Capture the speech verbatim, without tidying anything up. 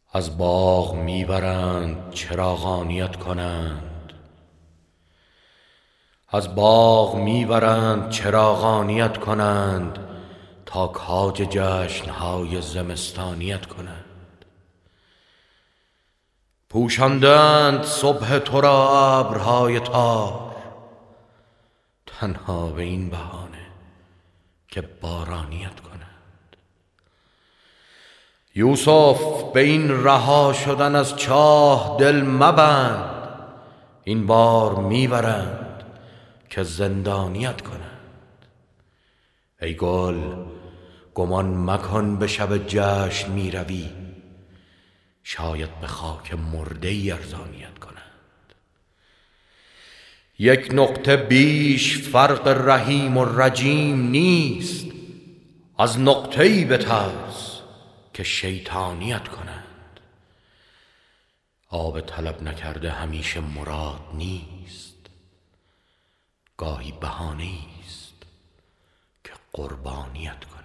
از باغ میبرند چراغانیت کنند، از باغ میبرند چراغانیت کنند، تا کاج جشنهای زمستانیت کنند. پوشاندند صبح تو را ابرهای تار، تنها به این بهانه که بارانیت کنند. یوسف به این رها شدن از چاه دل مبند، این بار میبرند که زندانیت کنند. ای گل گمان مکن به شب جشن میروی، شاید به خاک مرده ای ارزانیت کنند. یک نقطه بیش فرق رحیم و رجیم نیست، از نقطه ای بترس که شیطانیت کنند. آب طلب نکرده همیشه مراد نیست، گاهی بهانه است که قربانیت کنند.